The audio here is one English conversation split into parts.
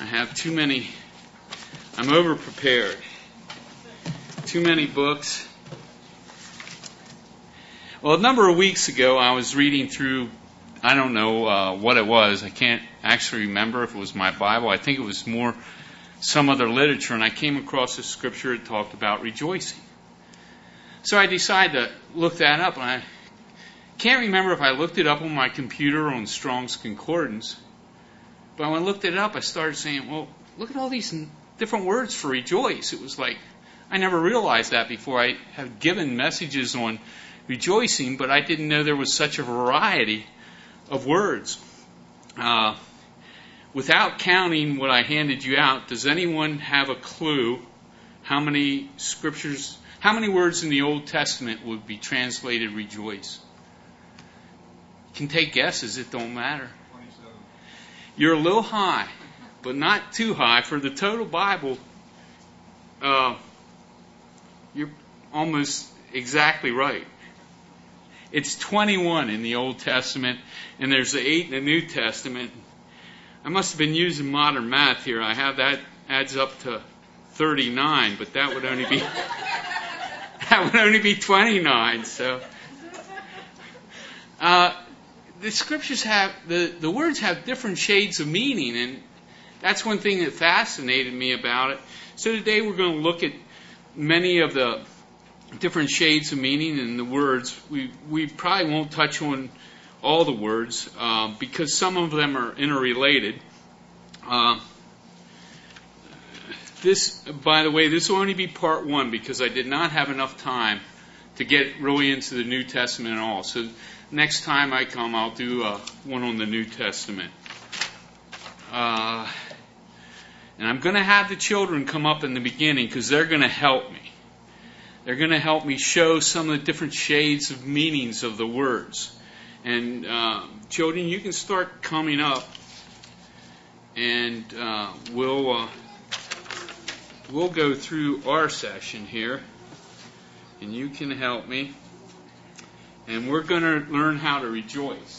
I have too many. I'm over-prepared. Too many books. Well, a number of weeks ago, I was reading through, I don't know what it was. I can't actually remember if it was my Bible. I think it was more some other literature, and I came across a scripture that talked about rejoicing. So I decided to look that up, and I can't remember if I looked it up on my computer or on Strong's Concordance. But when I looked it up, I started saying, well, look at all these different words for rejoice. It was like, I never realized that before. I have given messages on rejoicing, but I didn't know there was such a variety of words. Without counting what I handed you out, does anyone have a clue how many words in the Old Testament would be translated rejoice? You can take guesses, it don't matter. 27. You're a little high, but not too high. For the total Bible, you're almost exactly right. It's 21 in the Old Testament, and there's the 8 in the New Testament. I must have been using modern math here. I have that adds up to 39, but that would only be 29. So the scriptures have the words have different shades of meaning, and that's one thing that fascinated me about it. So today we're going to look at many of the different shades of meaning in the words. We probably won't touch on all the words because some of them are interrelated. This, by the way, this will only be part 1 because I did not have enough time to get really into the New Testament at all. So next time I come, I'll do one on the New Testament. And I'm going to have the children come up in the beginning because they're going to help me. They're going to help me show some of the different shades of meanings of the words. And children, you can start coming up, and we'll go through our session here, and you can help me. And we're going to learn how to rejoice.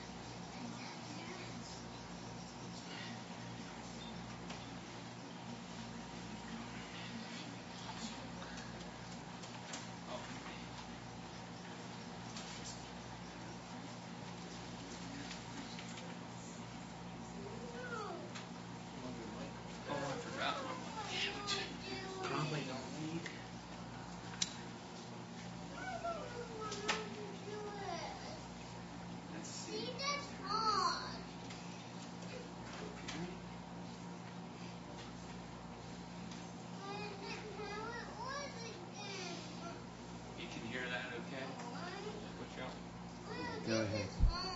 Go ahead.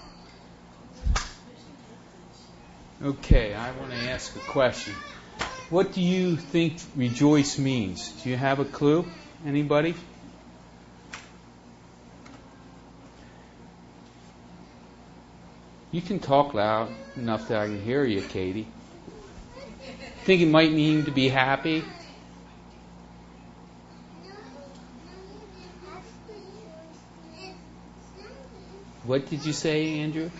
Okay, I want to ask a question. What do you think rejoice means? Do you have a clue? Anybody? You can talk loud enough that I can hear you, Katie. Think it might mean to be happy? What did you say, Andrew?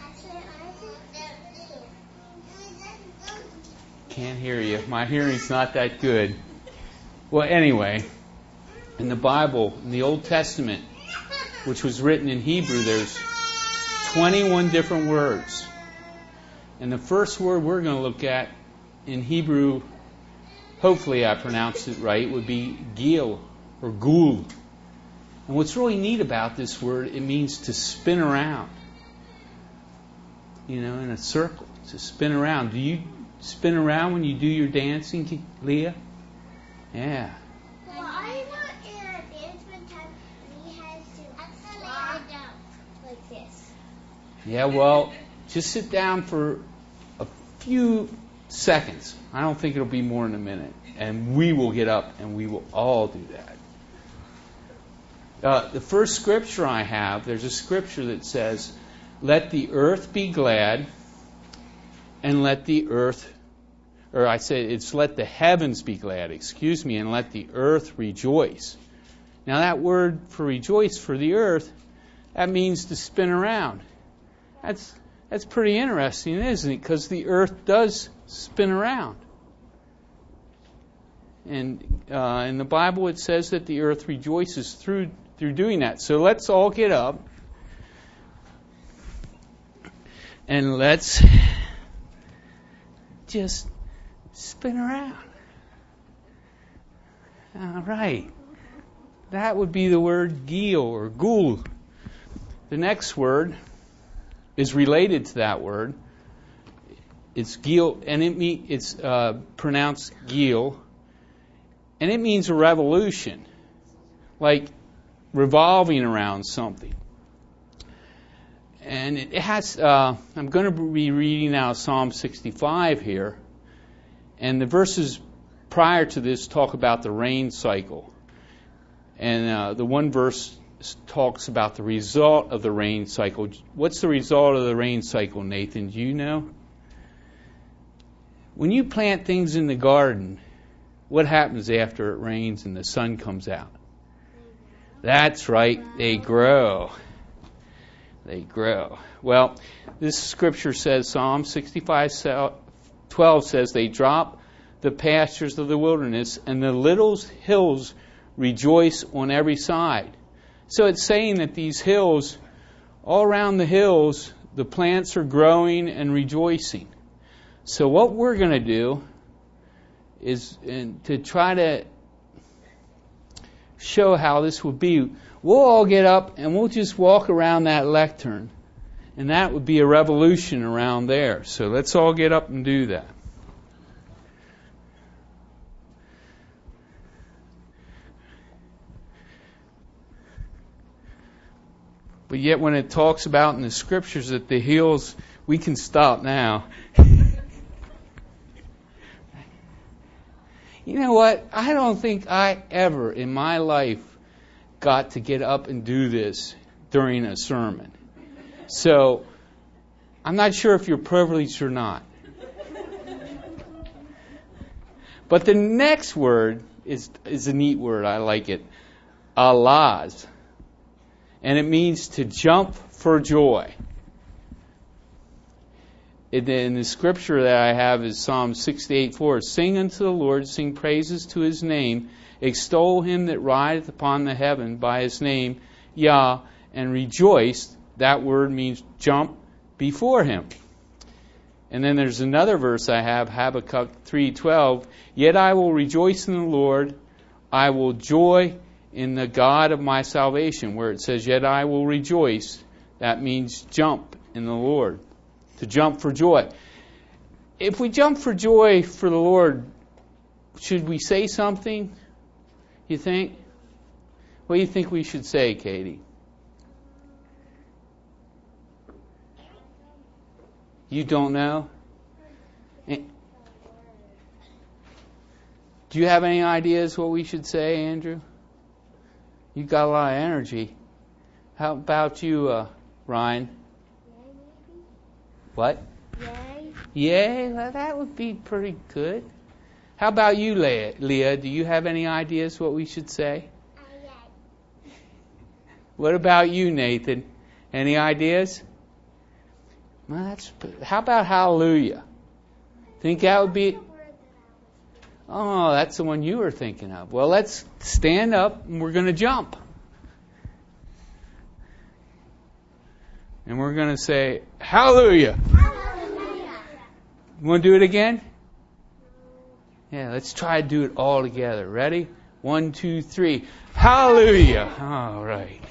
Can't hear you. My hearing's not that good. Well, anyway, in the Bible, in the Old Testament, which was written in Hebrew, there's 21 different words. And the first word we're going to look at in Hebrew, hopefully I pronounced it right, would be gil or gul. And what's really neat about this word, it means to spin around. You know, in a circle, to spin around. Do you spin around when you do your dancing, Leah? Yeah. Well, I was in a dance one time and we had to lie down like this. Yeah, well, just sit down for a few seconds. I don't think it'll be more than a minute. And we will get up and we will all do that. The first scripture I have, there's a scripture that says, let the earth be glad and let the earth, or I say it's let the heavens be glad, and let the earth rejoice. Now that word for rejoice for the earth, that means to spin around. That's pretty interesting, isn't it? Because the earth does spin around. And in the Bible it says that the earth rejoices through doing that. So let's all get up. And let's just spin around. All right. That would be the word gil or gul. The next word is related to that word. It's gil, and it's pronounced gil, and it means a revolution, like revolving around something. And it has. I'm going to be reading now Psalm 65 here, and the verses prior to this talk about the rain cycle, and the one verse talks about the result of the rain cycle. What's the result of the rain cycle, Nathan? Do you know? When you plant things in the garden, what happens after it rains and the sun comes out? That's right, they grow. They grow. Well, this scripture says, Psalm 65:12 says, they drop the pastures of the wilderness, and the little hills rejoice on every side. So it's saying that these hills, all around the hills, the plants are growing and rejoicing. So what we're going to do is to try to show how this would be. We'll all get up and we'll just walk around that lectern. And that would be a revolution around there. So let's all get up and do that. But yet when it talks about in the scriptures that the hills, we can stop now. You know what? I don't think I ever in my life got to get up and do this during a sermon. So I'm not sure if you're privileged or not. But the next word is a neat word. I like it. Alaz. And it means to jump for joy. In the scripture that I have is Psalm 68:4. Sing unto the Lord, sing praises to His name, extol Him that rideth upon the heaven by His name, Yah, and rejoice. That word means jump before Him. And then there's another verse I have, Habakkuk 3:12. Yet I will rejoice in the Lord, I will joy in the God of my salvation. Where it says, yet I will rejoice, that means jump in the Lord. To jump for joy. If we jump for joy for the Lord, should we say something? You think? What do you think we should say, Katie? You don't know? Do you have any ideas what we should say, Andrew? You've got a lot of energy. How about you, Ryan? What? Yay. Yay? Well, that would be pretty good. How about you, Leah? Do you have any ideas what we should say? Yay. What about you, Nathan? Any ideas? Well, how about hallelujah? Think that would be... Oh, that's the one you were thinking of. Well, let's stand up and we're going to jump. And we're going to say, hallelujah. Hallelujah. You want to do it again? Yeah, let's try to do it all together. Ready? 1, 2, 3. Hallelujah. All right.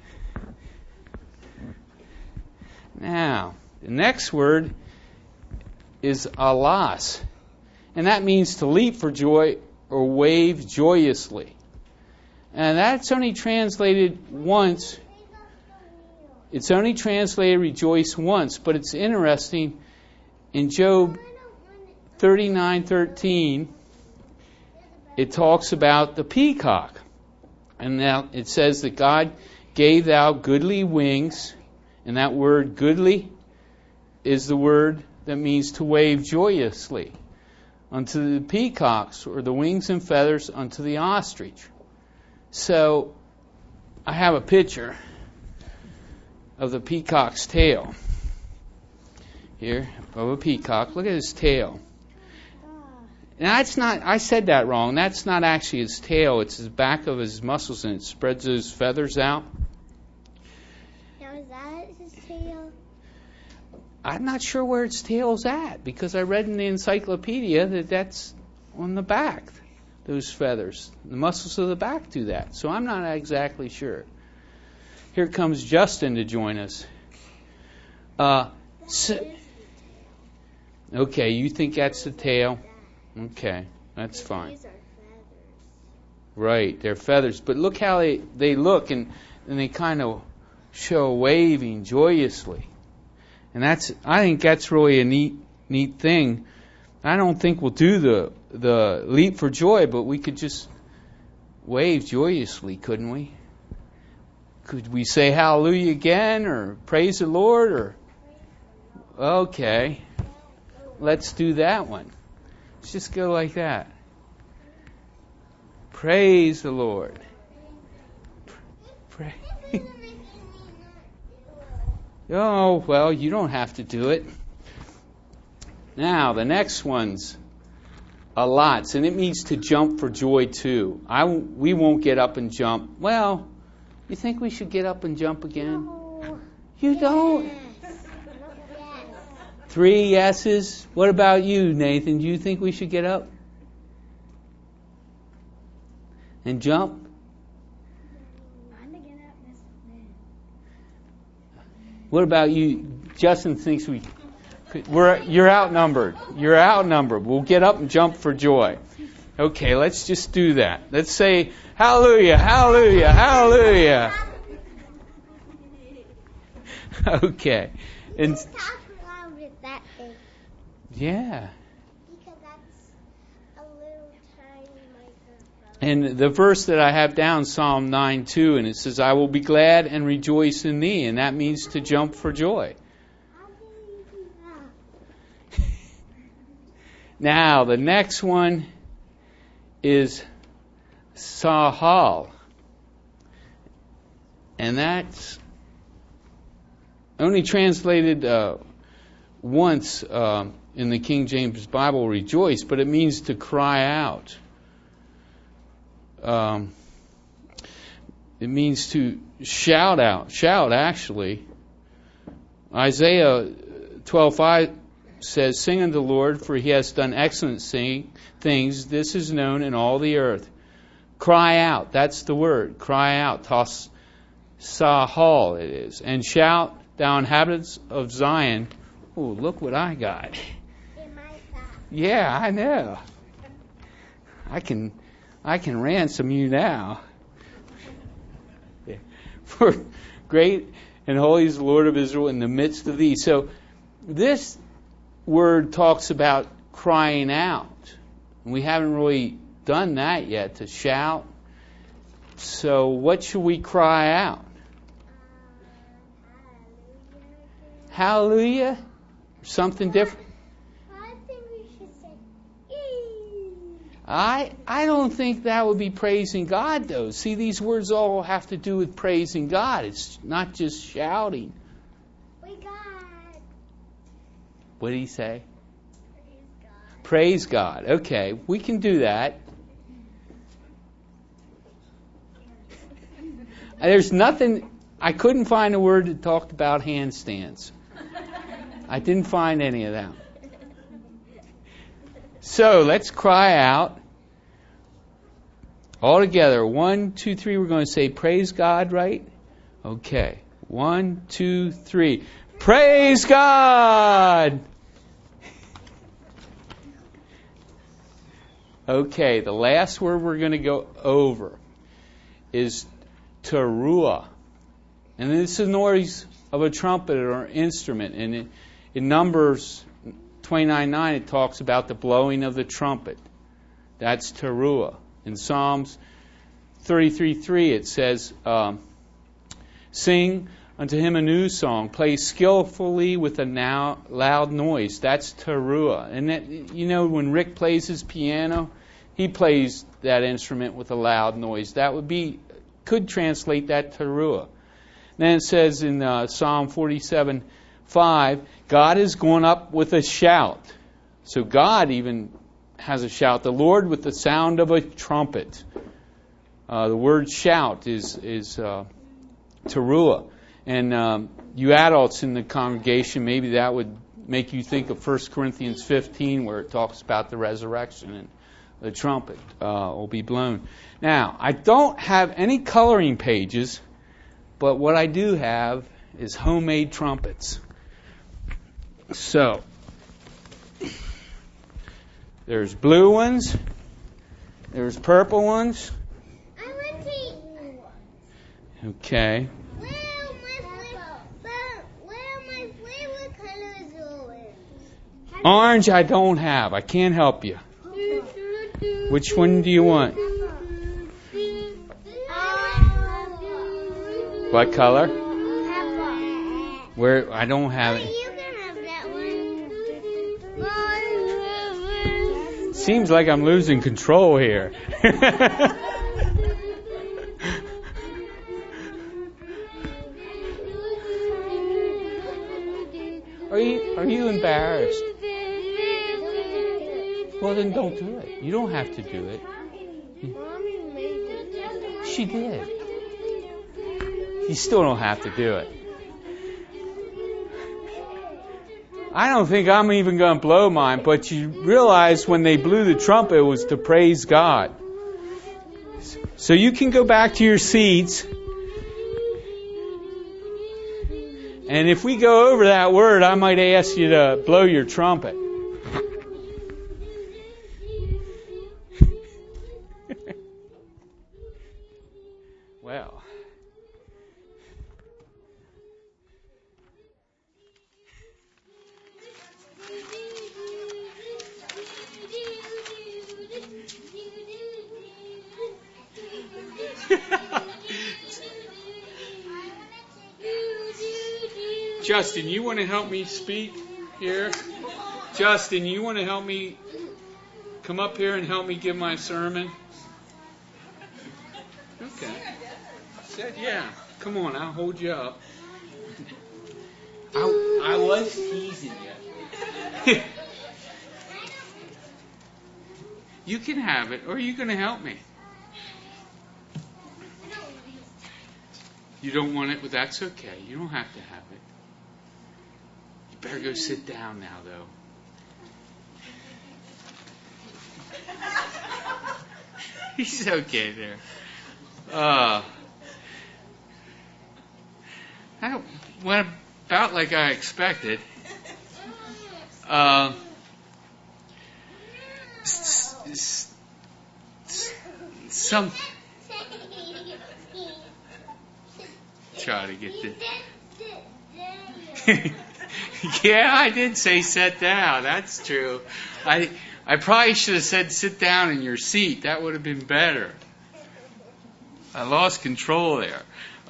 Now, the next word is alas. And that means to leap for joy or wave joyously. And that's only translated once. It's only translated rejoice once, but it's interesting. In Job 39:13, it talks about the peacock. And now it says that God gave thou goodly wings, and that word goodly is the word that means to wave joyously. Unto the peacocks, or the wings and feathers unto the ostrich. So, I have a picture of the peacock's tail. Here, of a peacock. Look at his tail. that's not, I said that wrong. That's not actually his tail. It's the back of his muscles, and it spreads those feathers out. Now, is that his tail? I'm not sure where its tail's at, because I read in the encyclopedia that that's on the back, those feathers. The muscles of the back do that. So I'm not exactly sure. Here comes Justin to join us. Okay, you think that's the tail? Okay, that's fine. These are feathers. Right, they're feathers. But look how they look, and they kind of show waving joyously. And I think that's really a neat thing. I don't think we'll do the leap for joy, but we could just wave joyously, couldn't we? Could we say hallelujah again, or praise the Lord, or... Okay, let's do that one. Let's just go like that. Praise the Lord. Pray. Oh, well, you don't have to do it. Now, the next one's alats, and it means to jump for joy too. We won't get up and jump. Well, you think we should get up and jump again? No. You don't? Yes. 3 yeses. What about you, Nathan? Do you think we should get up and jump? I'm gonna get up this minute. What about you? Justin thinks you're outnumbered. You're outnumbered. We'll get up and jump for joy. Okay, let's just do that. Let's say hallelujah, hallelujah, hallelujah. Okay. And Talk loud with that thing. yeah. Because that's a little tiny microphone. And the verse that I have down, Psalm 9:2, and it says, I will be glad and rejoice in thee. And that means to jump for joy. How can you do that? Now, the next one is Sahal. And that's only translated once in the King James Bible, rejoice, but it means to cry out. It means to shout out. Shout, actually. Isaiah 12:5 says, sing unto the Lord, for he has done excellent things. This is known in all the earth. Cry out. That's the word. Cry out. Tos sahal it is. And shout, thou inhabitants of Zion. Oh, look what I got. In my back. Yeah, I know. I can ransom you now. For great and holy is the Lord of Israel in the midst of thee. So this word talks about crying out. We haven't really done that yet, to shout. So what should we cry out? Hallelujah? Something different? I think we should say, "Ee." I don't think that would be praising God, though. See, these words all have to do with praising God. It's not just shouting. We got. What did he say? Praise God. Praise God. Okay, we can do that. There's nothing, I couldn't find a word that talked about handstands. I didn't find any of that. So let's cry out all together. 1, 2, 3. We're going to say praise God, right? Okay. 1, 2, 3. Praise God! Okay, the last word we're going to go over is teruah. And this is the noise of a trumpet or instrument. And in Numbers 29:9, it talks about the blowing of the trumpet. That's teruah. In Psalms 33:3, it says, sing unto him a new song, play skillfully with a loud noise. That's teruah. And that, you know, when Rick plays his piano, he plays that instrument with a loud noise. That could translate that teruah. Then it says in Psalm 47:5, God is going up with a shout. So God even has a shout. The Lord with the sound of a trumpet. The word shout is teruah. And you adults in the congregation, maybe that would make you think of 1 Corinthians 15, where it talks about the resurrection and the trumpet will be blown. Now, I don't have any coloring pages, but what I do have is homemade trumpets. So, there's blue ones, there's purple ones. I want pink ones. Okay. Where are my favorite colors orange? Orange I don't have. I can't help you. Which one do you want? What color? Where? I don't have it. You can have that one. Seems like I'm losing control here. Are you embarrassed? Well, then don't do it. You don't have to do it. She did. You still don't have to do it. I don't think I'm even going to blow mine, but you realize when they blew the trumpet, it was to praise God. So you can go back to your seats. And if we go over that word, I might ask you to blow your trumpet. Well. Justin, you want to help me speak here? Justin, you want to help me come up here and help me give my sermon? Okay. Said yeah. Come on, I'll hold you up. I was teasing you. You can have it, or are you going to help me? You don't want it, but that's okay. You don't have to have it. You better go sit down now, though. He's okay there. That went about like I expected. Some try to get the. Yeah, I did say sit down. That's true. I probably should have said sit down in your seat. That would have been better. I lost control there.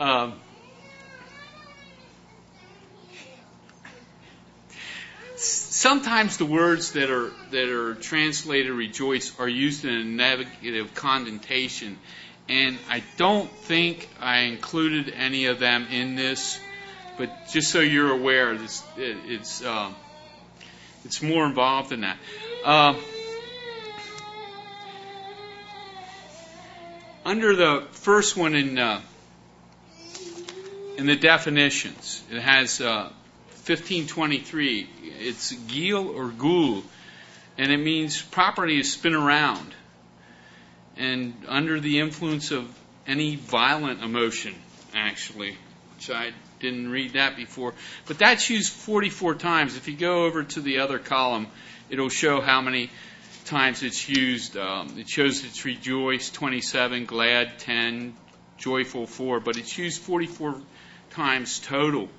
Sometimes the words that are translated rejoice are used in a negative connotation, and I don't think I included any of them in this. But just so you're aware, it's more involved than that. Under the first one in the definitions, it has 1523. It's gil or gul, and it means property to spin around, and under the influence of any violent emotion, actually, which I didn't read that before. But that's used 44 times. If you go over to the other column, it'll show how many times it's used. It shows it's rejoice 27, glad 10, joyful 4, but it's used 44 times total.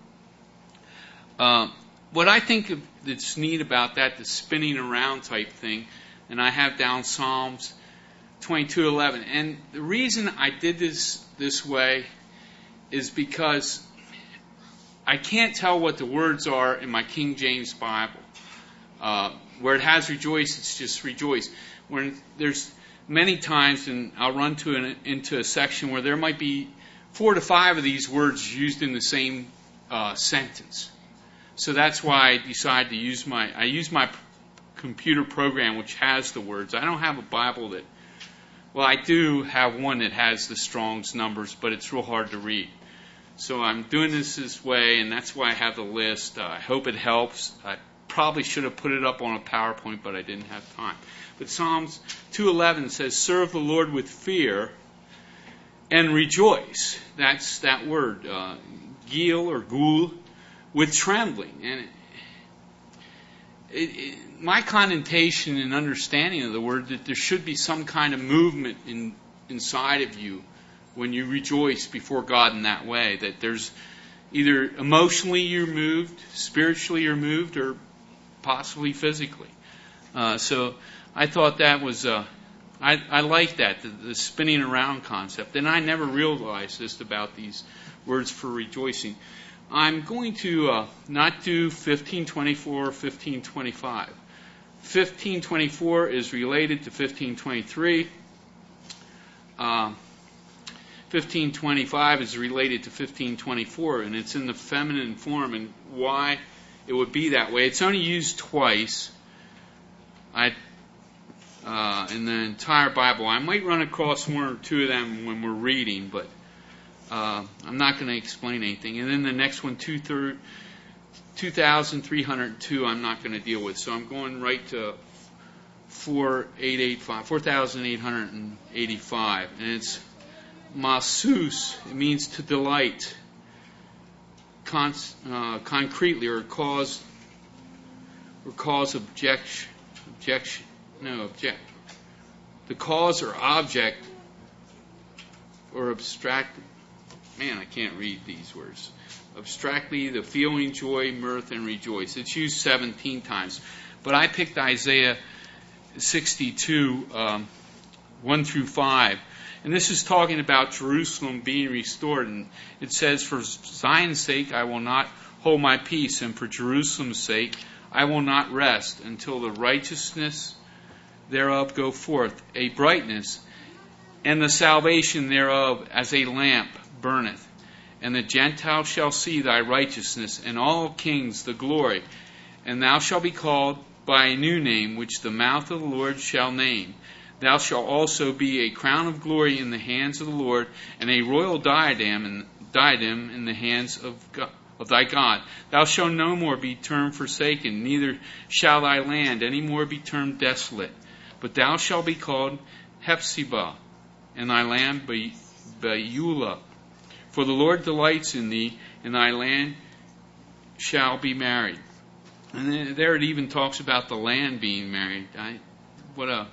What I think that's neat about that, the spinning around type thing, and I have down Psalms 22:11. And the reason I did this way is because I can't tell what the words are in my King James Bible. Where it has rejoice, it's just rejoice. When there's many times, and I'll run into a section where there might be 4 to 5 of these words used in the same sentence. So that's why I decided to use my computer program which has the words. I don't have a Bible that, well, I do have one that has the Strong's numbers, but it's real hard to read. So I'm doing this way, and that's why I have the list. I hope it helps. I probably should have put it up on a PowerPoint, but I didn't have time. But Psalms 2:11 says, serve the Lord with fear and rejoice. That's that word, gil or gul, with trembling. And my connotation and understanding of the word, that there should be some kind of movement inside of you when you rejoice before God in that way. That there's either emotionally you're moved, spiritually you're moved, or possibly physically. So I thought that was, I like that, the spinning around concept. And I never realized this about these words for rejoicing. I'm going to not do 1524 or 1525. 1524 is related to 1523. 1525 is related to 1524, and it's in the feminine form. And why it would be that way, it's only used twice in the entire Bible. I might run across one or two of them when we're reading, but I'm not going to explain anything. And then the next one, 2,302, I'm not going to deal with. So I'm going right to 4,885. And it's masus. It means to delight concretely, or cause objection. The cause or object or abstract. Man, I can't read these words. Abstractly, the feeling, joy, mirth, and rejoice. It's used 17 times. But I picked Isaiah 62, 1 through 5. And this is talking about Jerusalem being restored. And it says, for Zion's sake I will not hold my peace, and for Jerusalem's sake I will not rest, until the righteousness thereof go forth, a brightness, and the salvation thereof as a lamp burneth. And the Gentiles shall see thy righteousness, and all kings the glory. And thou shalt be called by a new name, which the mouth of the Lord shall name. Thou shalt also be a crown of glory in the hands of the Lord, and a royal diadem in the hands of thy God. Thou shalt no more be termed forsaken, neither shall thy land any more be termed desolate. But thou shalt be called Hephzibah, and thy land Beulah. For the Lord delights in thee, and thy land shall be married. And then there it even talks about the land being married. What a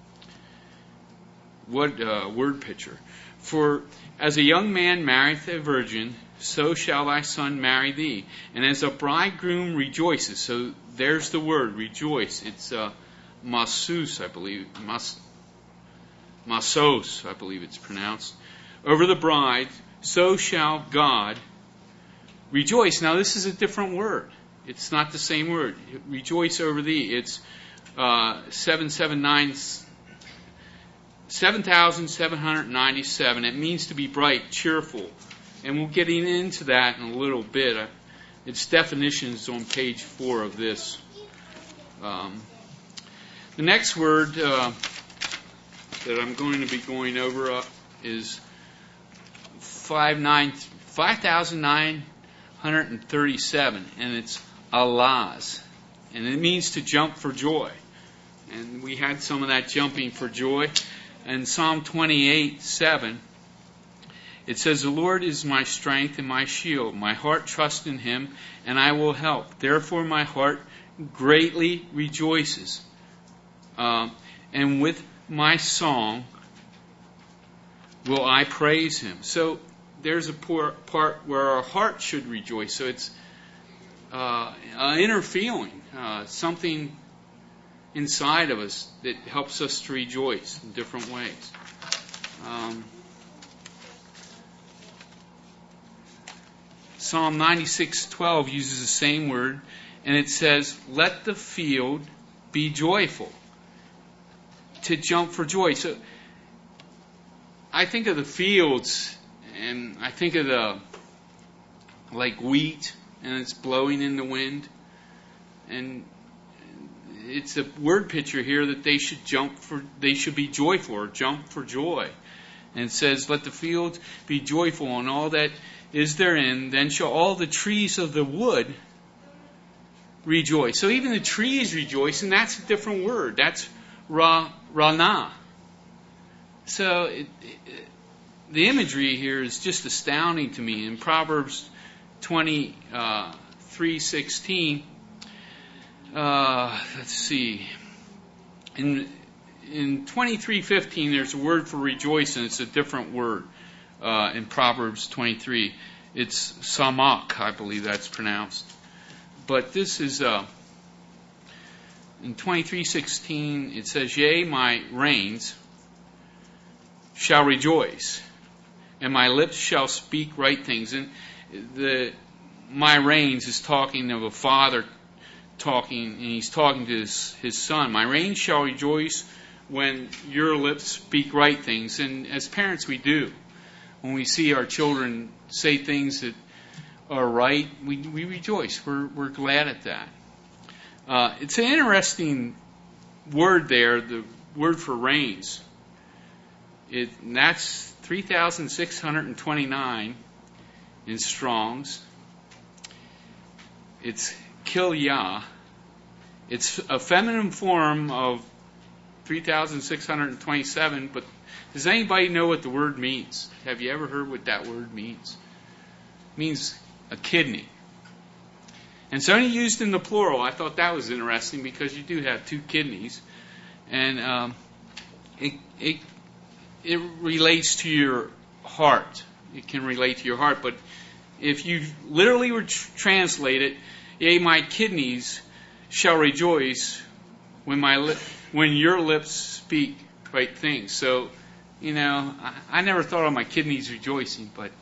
word picture. For as a young man marrieth a virgin, so shall thy son marry thee. And as a bridegroom rejoices, so there's the word, rejoice. It's masus, I believe. Masos, I believe it's pronounced. Over the bride, so shall God rejoice. Now this is a different word. It's not the same word. Rejoice over thee. It's 7,797. It means to be bright, cheerful. And we'll get into that in a little bit. Its definition is on page 4 of this. The next word that I'm going to be going over is 5,937, and it's alaz, and it means to jump for joy. And we had some of that jumping for joy. And Psalm 28:7, it says, the Lord is my strength and my shield. My heart trusts in him, and I will help. Therefore my heart greatly rejoices. And with my song will I praise him. So there's a part where our heart should rejoice. So it's an inner feeling, something inside of us that helps us to rejoice in different ways. Psalm 96:12 uses the same word, and it says, let the field be joyful. To jump for joy. So I think of the fields, and I think of like wheat, and it's blowing in the wind, and it's a word picture here that they should be joyful or jump for joy. And it says, let the field be joyful and all that is therein, then shall all the trees of the wood rejoice. So even the trees rejoice, and that's a different word. That's rana. So the imagery here is just astounding to me. In Proverbs 23:16, let's see. In 23:15, there's a word for rejoice, and it's a different word in Proverbs 23. It's samak, I believe that's pronounced. But this is in 23:16. It says, "Yea, my reins shall rejoice, and my lips shall speak right things." And my reins is talking of a father talking, and he's talking to his son. My reins shall rejoice when your lips speak right things. And as parents, we do. When we see our children say things that are right, we rejoice. We're glad at that. It's an interesting word there, the word for reins. That's 3,629 in Strong's. It's kilya. It's a feminine form of 3,627, but does anybody know what the word means? Have you ever heard what that word means? It means a kidney. And it's only used in the plural. I thought that was interesting because you do have two kidneys. And it relates to your heart. It can relate to your heart. But if you literally would translate it, yea, my kidneys shall rejoice when your lips speak right things. So, I never thought of my kidneys rejoicing, but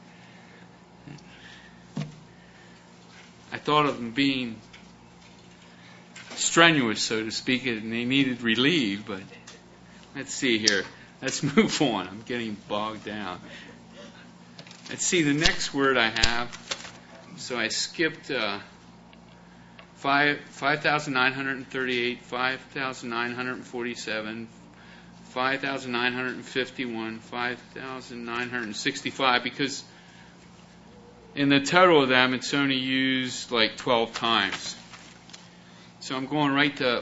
I thought of them being strenuous, so to speak, and they needed relief. But let's see here. Let's move on. I'm getting bogged down. Let's see the next word I have. So I skipped 5,938, 5,947, 5,951, 5,965, because in the total of them, it's only used like 12 times. So I'm going right to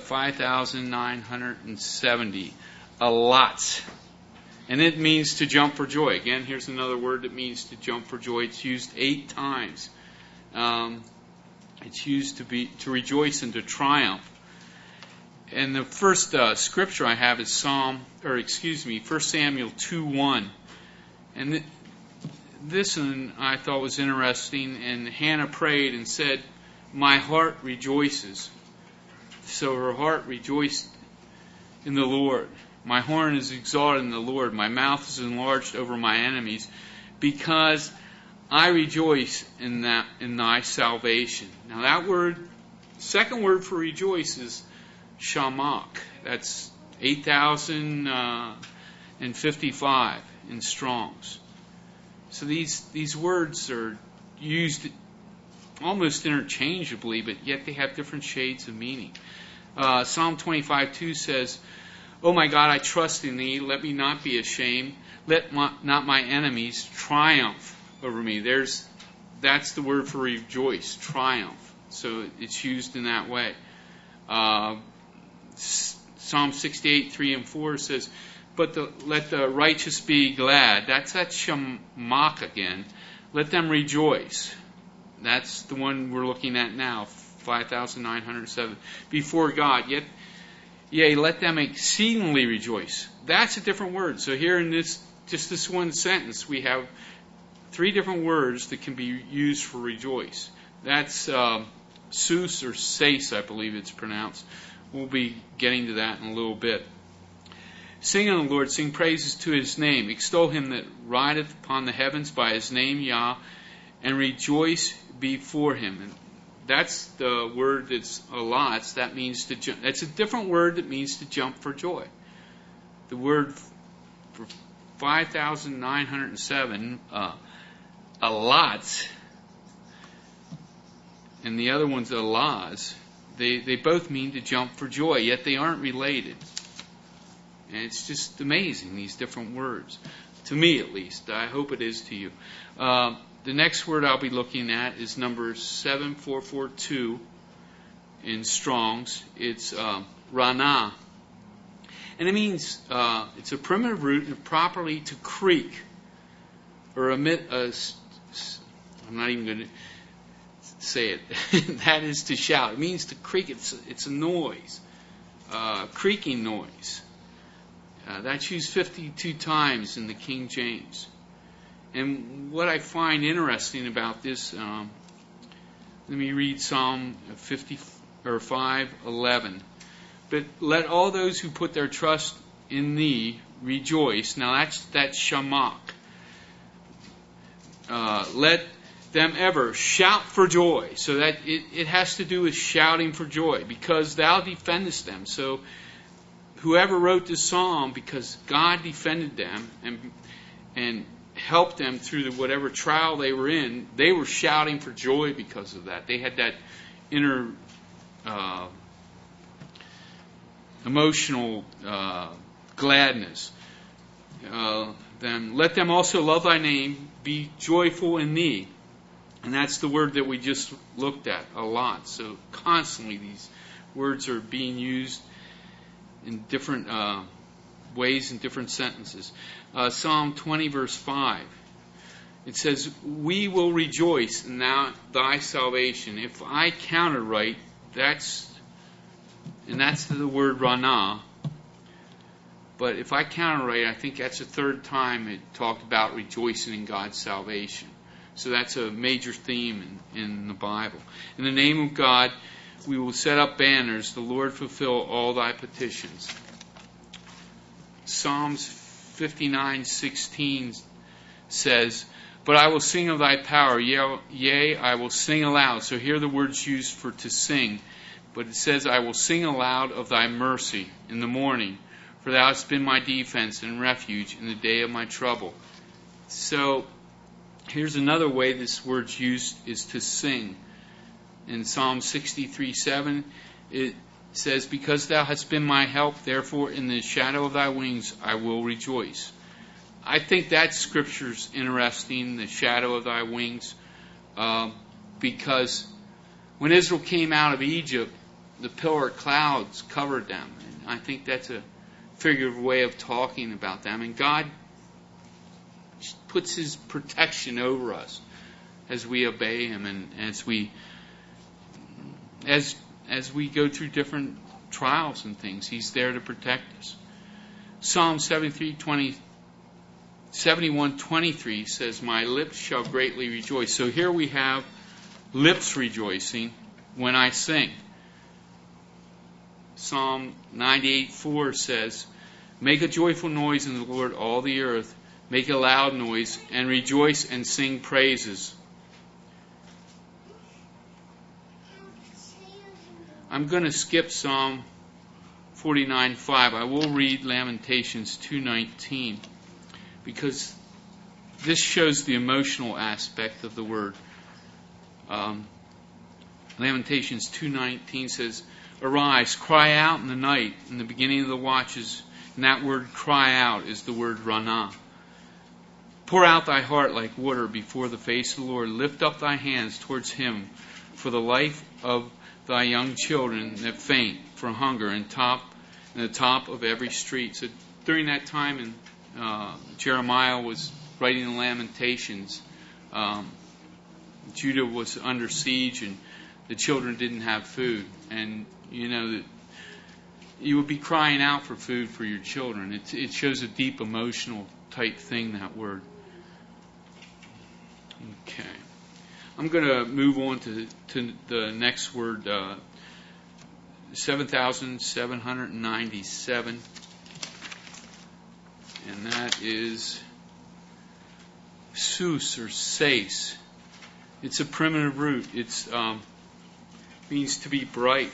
5,970. A lot. And it means to jump for joy. Again, here's another word that means to jump for joy. It's used 8 times. It's used to rejoice and to triumph. And the first scripture I have is 1 Samuel 2:1. And this one I thought was interesting. And Hannah prayed and said, "My heart rejoices." So her heart rejoiced in the Lord. My horn is exalted in the Lord. My mouth is enlarged over my enemies, because I rejoice in thy salvation. Now that word, second word for rejoice is shamak. That's 8,055 in Strong's. So these words are used almost interchangeably, but yet they have different shades of meaning. Psalm 25:2 says, "O my God, I trust in thee. Let me not be ashamed. Let not my enemies triumph over me." That's the word for rejoice, triumph. So it's used in that way. Psalm 68:3-4 says, let the righteous be glad. That's that shamak again. Let them rejoice. That's the one we're looking at now, 5,907. Before God, yea, let them exceedingly rejoice. That's a different word. So here in this one sentence, we have 3 different words that can be used for rejoice. That's sus or sais, I believe it's pronounced. We'll be getting to that in a little bit. Sing on the Lord, sing praises to his name. Extol him that rideth upon the heavens by his name, Yah, and rejoice before him. And that's the word that's alats. That means to jump. That's a different word that means to jump for joy. The word for 5,907, alats, and the other one's alaz. They both mean to jump for joy, yet they aren't related. And it's just amazing, these different words. To me, at least. I hope it is to you. The next word I'll be looking at is number 7442 in Strong's. It's Rana. And it means, it's a primitive root and properly to creak or emit a, I'm not even going to say it. That is to shout. It means to creak. It's a noise, creaking noise. That's used 52 times in the King James. And what I find interesting about this, let me read Psalm 5:11. But let all those who put their trust in thee rejoice. Now that's shamak. Let them ever shout for joy. So that it has to do with shouting for joy, because thou defendest them. So whoever wrote this psalm, because God defended them and helped them through whatever trial they were in, they were shouting for joy because of that. They had that inner emotional gladness. Then let them also love thy name, be joyful in thee. And that's the word that we just looked at a lot. So constantly these words are being used in different ways in different sentences. Psalm 20 verse 5. It says, we will rejoice in thy salvation. If I counter right, that's the word Rana. But if I counter right, I think that's the third time it talked about rejoicing in God's salvation. So that's a major theme in the Bible. In the name of God, we will set up banners. The Lord fulfill all thy petitions. Psalms 59:16 says, but I will sing of thy power. Yea, I will sing aloud. So here the word's used for to sing. But it says, I will sing aloud of thy mercy in the morning. For thou hast been my defense and refuge in the day of my trouble. So here's another way this word's used, is to sing. In Psalm 63:7, it says, because thou hast been my help, therefore in the shadow of thy wings I will rejoice. I think that scripture's interesting, the shadow of thy wings, because when Israel came out of Egypt, the pillar of clouds covered them. And I think that's a figurative way of talking about them. And God puts His protection over us as we obey Him and as we go through different trials and things. He's there to protect us. Psalm 71:23 says, my lips shall greatly rejoice. So here we have lips rejoicing when I sing. Psalm 98:4 says, make a joyful noise in the Lord, all the earth. Make a loud noise and rejoice and sing praises. I'm going to skip Psalm 49:5. I will read Lamentations 2:19 because this shows the emotional aspect of the word. Lamentations 2:19 says, arise, cry out in the night, in the beginning of the watches. And that word cry out is the word Rana. Pour out thy heart like water before the face of the Lord. Lift up thy hands towards Him for the life of thy young children that faint for hunger in the top of every street. So during that time, Jeremiah was writing the Lamentations. Judah was under siege, and the children didn't have food. And you know that you would be crying out for food for your children. It shows a deep emotional type thing, that word. Okay. I'm going to move on to the next word, 7,797. And that is sus or sais. It's a primitive root. It means to be bright.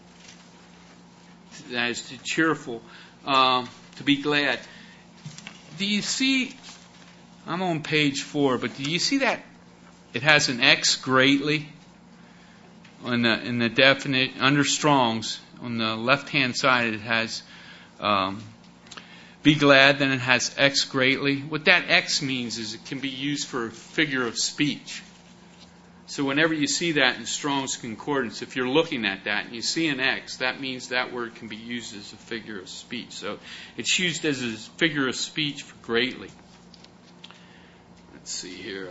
That is to cheerful, to be glad. Do you see, I'm on page 4, but do you see that it has an X greatly? in the definite under Strong's on the left-hand side it has be glad. Then it has X greatly. What that X means is it can be used for a figure of speech. So whenever you see that in Strong's Concordance, if you're looking at that and you see an X, that means that word can be used as a figure of speech. So it's used as a figure of speech for greatly. Let's see here.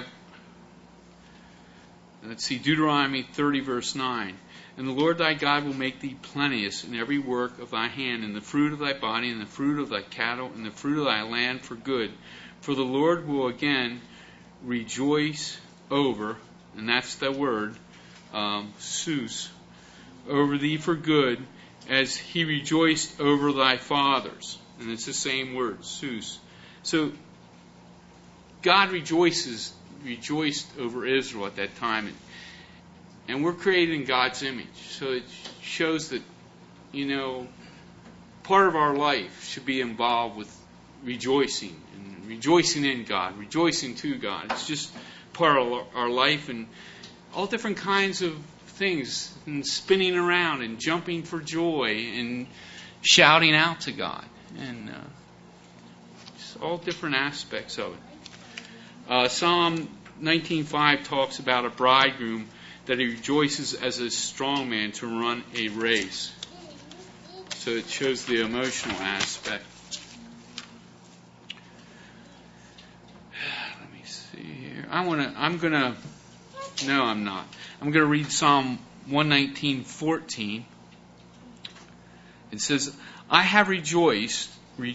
Deuteronomy 30 verse 9. And the Lord thy God will make thee plenteous in every work of thy hand, in the fruit of thy body, in the fruit of thy cattle, in the fruit of thy land for good. For the Lord will again rejoice over, and that's the word, sus, over thee for good, as he rejoiced over thy fathers. And it's the same word, sus. So God rejoiced over Israel at that time. And we're created in God's image. So it shows that, part of our life should be involved with rejoicing. And rejoicing in God, rejoicing to God. It's just part of our life, and all different kinds of things. And spinning around and jumping for joy and shouting out to God. And just all different aspects of it. Psalm 19:5 talks about a bridegroom that he rejoices as a strong man to run a race. So it shows the emotional aspect. Let me see here. I'm gonna read Psalm 119:14. It says, I have rejoiced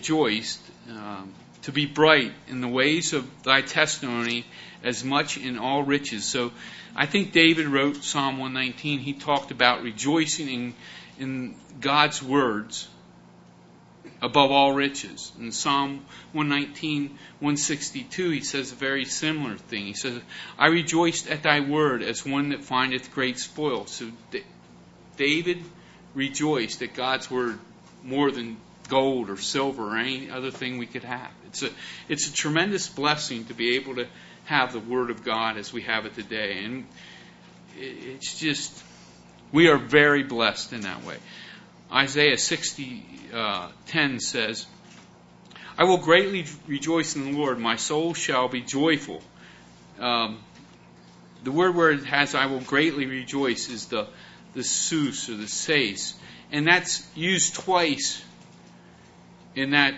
to be bright in the ways of thy testimony as much in all riches. So I think David wrote Psalm 119. He talked about rejoicing in God's words above all riches. In Psalm 119, 162, he says a very similar thing. He says, I rejoiced at thy word as one that findeth great spoil. So David rejoiced at God's word more than gold or silver or any other thing we could have. It's a tremendous blessing to be able to have the Word of God as we have it today. And it's just, we are very blessed in that way. Isaiah 60:10 says, I will greatly rejoice in the Lord. My soul shall be joyful. The word where it has I will greatly rejoice is the sus or the sais. And that's used twice in that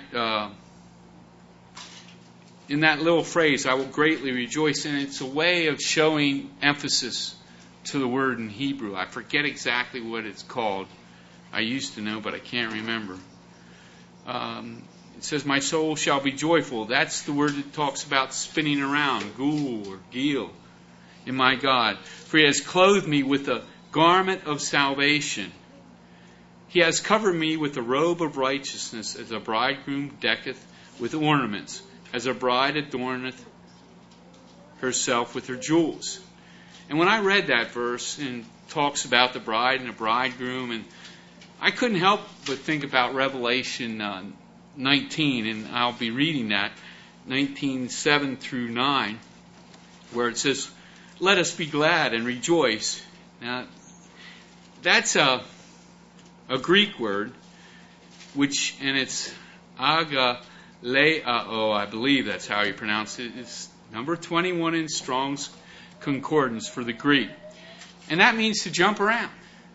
little phrase, I will greatly rejoice. And it's a way of showing emphasis to the word in Hebrew. I forget exactly what it's called. I used to know, but I can't remember. It says, my soul shall be joyful. That's the word that talks about spinning around, gul or gil, in my God. For he has clothed me with the garment of salvation. He has covered me with the robe of righteousness, as a bridegroom decketh with ornaments, as a bride adorneth herself with her jewels. And when I read that verse and talks about the bride and the bridegroom, and I couldn't help but think about Revelation 19, and I'll be reading that, 19:7 through 9, where it says, let us be glad and rejoice. Now, that's a Greek word, and it's agaleao, I believe that's how you pronounce it. It's number 21 in Strong's Concordance for the Greek. And that means to jump around.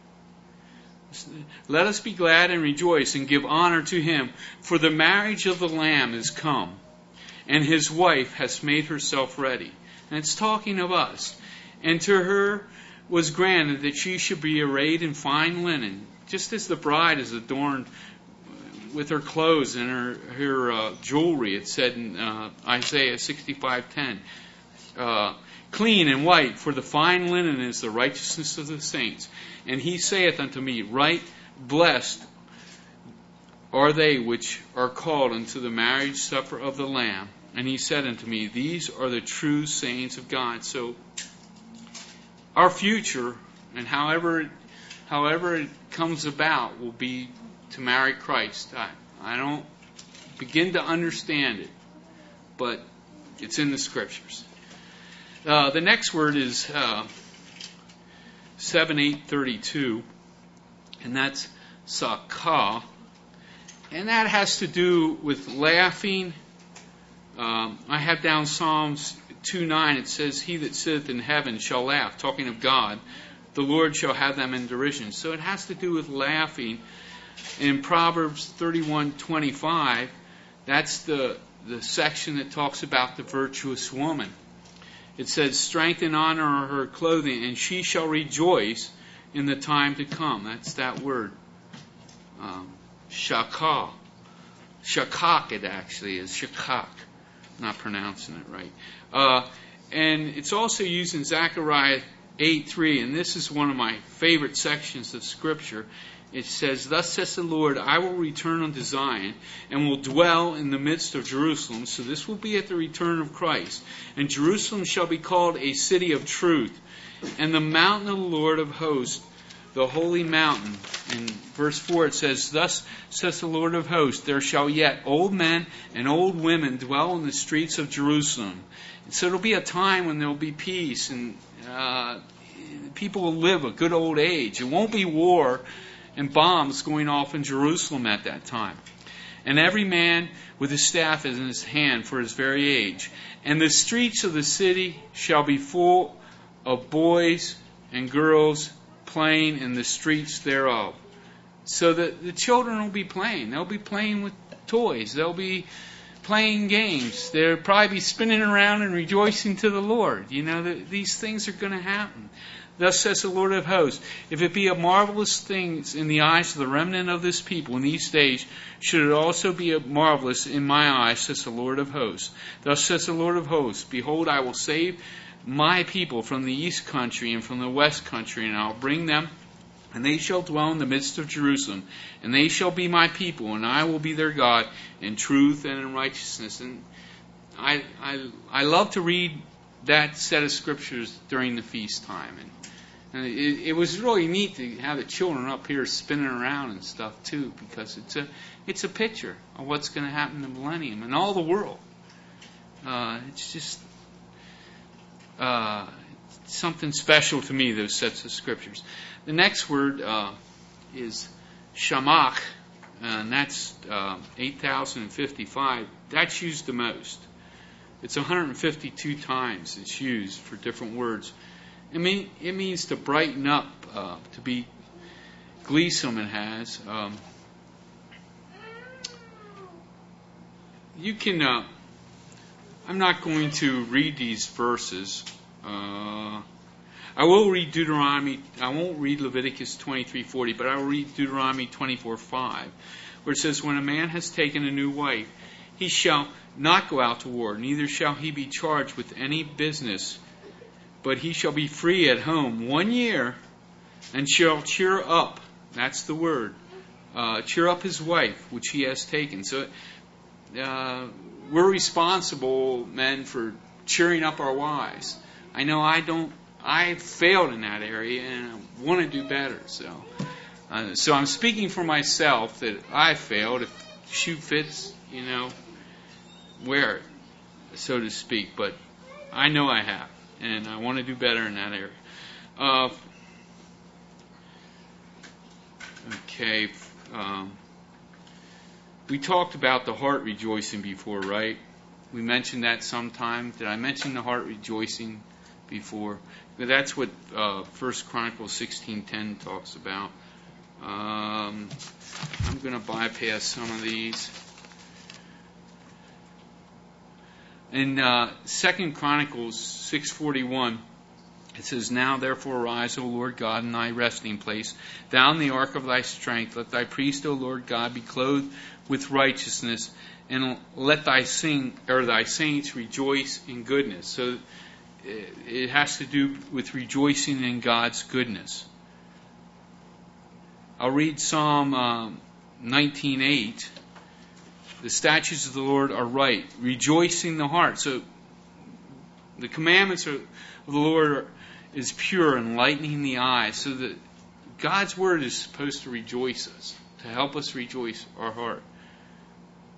Let us be glad and rejoice and give honor to him, for the marriage of the Lamb is come, and his wife has made herself ready. And it's talking of us. And to her was granted that she should be arrayed in fine linen, just as the bride is adorned with her clothes and her jewelry. It said in Isaiah 65:10, clean and white, for the fine linen is the righteousness of the saints. And he saith unto me, right blessed are they which are called unto the marriage supper of the Lamb. And he said unto me, these are the true sayings of God. So our future, and however it comes about, will be to marry Christ. I don't begin to understand it, but it's in the Scriptures. The next word is 7:8-32, and that's sakah, and that has to do with laughing. I have down Psalms 2:9. It says, "He that sitteth in heaven shall laugh," talking of God. "The Lord shall have them in derision." So it has to do with laughing. In Proverbs 31:25, that's the section that talks about the virtuous woman. It says, "Strength and honor are her clothing, and she shall rejoice in the time to come." That's that word. Shakah. Shakak it actually is. Shakak. Not pronouncing it right. And it's also used in Zechariah 8:3, and this is one of my favorite sections of Scripture. It says, "Thus says the Lord, I will return unto Zion, and will dwell in the midst of Jerusalem." So this will be at the return of Christ. "And Jerusalem shall be called a city of truth, and the mountain of the Lord of hosts, the holy mountain." In verse 4 it says, "Thus says the Lord of hosts, there shall yet old men and old women dwell in the streets of Jerusalem." And so it'll be a time when there'll be peace, and people will live a good old age. It won't be war and bombs going off in Jerusalem at that time. "And every man with his staff in his hand for his very age. And the streets of the city shall be full of boys and girls playing in the streets thereof." So the children will be playing. They'll be playing with toys. They'll be playing games. They'll probably be spinning around and rejoicing to the Lord. These things are going to happen. "Thus says the Lord of hosts, if it be a marvelous thing in the eyes of the remnant of this people in these days, should it also be marvelous in my eyes, says the Lord of hosts. Thus says the Lord of hosts, behold, I will save my people from the east country and from the west country, and I'll bring them, and they shall dwell in the midst of Jerusalem, and they shall be my people, and I will be their God in truth and in righteousness." And I love to read that set of scriptures during the feast time, and it was really neat to have the children up here spinning around and stuff too, because it's a picture of what's going to happen in the millennium and all the world. It's just something special to me, those sets of scriptures. The next word is shamach, and that's 8,055. That's used the most. It's 152 times it's used for different words. It means to brighten up, to be gleesome. It has. You can. I'm not going to read these verses. I will read Deuteronomy. I won't read Leviticus 23:40, but I will read Deuteronomy 24:5, where it says, "When a man has taken a new wife, he shall not go out to war, neither shall he be charged with any business, but he shall be free at home 1 year, and shall cheer up." That's the word. Cheer up his wife, which he has taken. So we're responsible, men, for cheering up our wives. I know I failed in that area, and I want to do better. So I'm speaking for myself that I failed. If the shoe fits, wear it, so to speak. But I know I have, and I want to do better in that area. Okay. We talked about the heart rejoicing before, right? We mentioned that sometime. Did I mention the heart rejoicing before? That's what 1 Chronicles 16:10 talks about. I'm going to bypass some of these. In 2 Chronicles 6:41, it says, "Now therefore arise, O Lord God, in thy resting place, thou in the ark of thy strength. Let thy priest, O Lord God, be clothed with righteousness, and let thy saints rejoice in goodness." So it has to do with rejoicing in God's goodness. I'll read Psalm 19:8. "The statutes of the Lord are right, rejoicing the heart." So the commandments of the Lord is pure, enlightening the eyes. So that God's word is supposed to rejoice us, to help us rejoice our heart.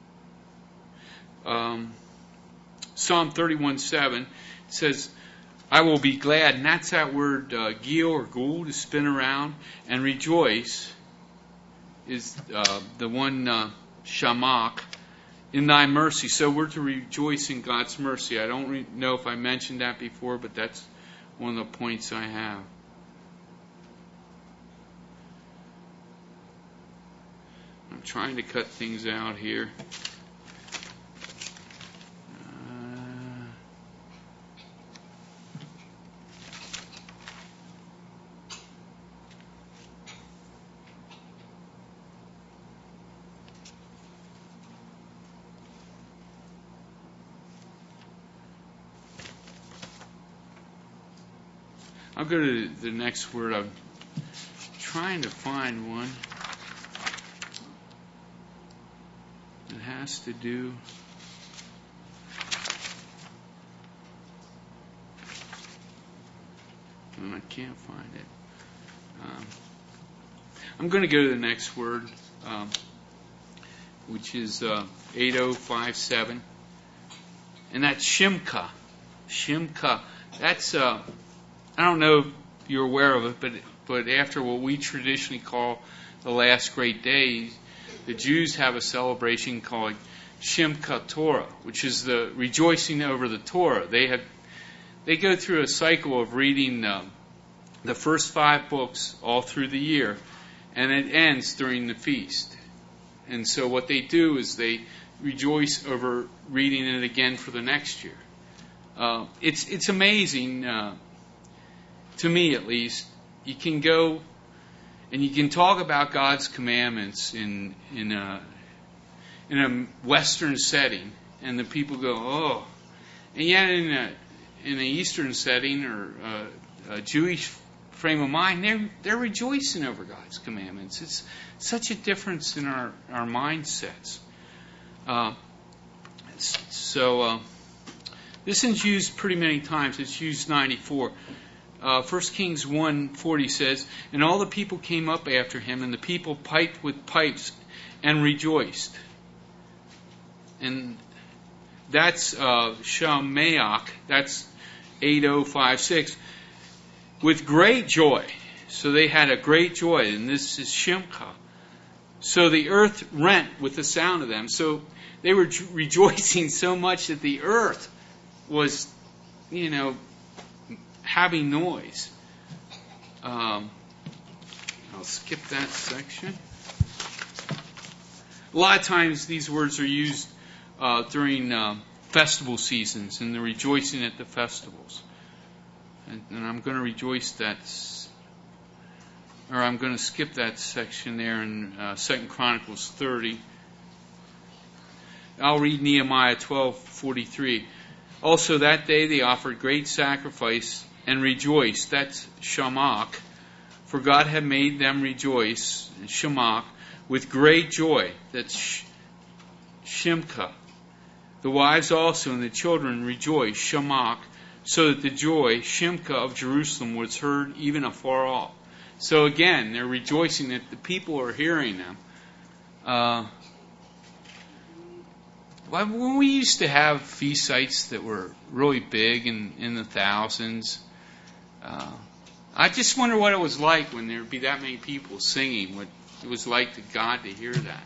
Psalm 31:7 says, I will be glad, and that's that word gil or gul, to spin around, and rejoice is the one shamak, in thy mercy. So we're to rejoice in God's mercy. I don't know if I mentioned that before, but that's one of the points I have. I'm trying to cut things out here. I'll go to the next word. I'm trying to find one that has to do. And I can't find it. I'm going to go to the next word, which is 8057. And that's Shimka. Shimka. That's I don't know if you're aware of it, but after what we traditionally call the last great days, the Jews have a celebration called Shimcha Torah, which is the rejoicing over the Torah. They go through a cycle of reading the first 5 books all through the year, and it ends during the feast. And so what they do is they rejoice over reading it again for the next year. It's amazing. To me, at least, you can go and you can talk about God's commandments in a Western setting, and the people go, "Oh," and yet in an Eastern setting or a Jewish frame of mind, they're rejoicing over God's commandments. It's such a difference in our mindsets. This is used pretty many times. It's used 94. 1 Kings 1:40 says, "And all the people came up after him, and the people piped with pipes and rejoiced." And that's Shamayak. That's 8056. With great joy. So they had a great joy, and this is Shimcha. So the earth rent with the sound of them. So they were rejoicing so much that the earth was, having noise. I'll skip that section. A lot of times these words are used during festival seasons and the rejoicing at the festivals. And I'm going to I'm going to skip that section there in 2 Chronicles 30. I'll read Nehemiah 12:43. Also that day they offered great sacrifice and rejoiced. That's Shamak. For God had made them rejoice, Shamak, with great joy. That's Shimcha. The wives also and the children rejoiced, Shamak, so that the joy, Shimcha, of Jerusalem was heard even afar off. So again, they're rejoicing that the people are hearing them. When we used to have feast sites that were really big in the thousands, I just wonder what it was like when there would be that many people singing, what it was like to God to hear that.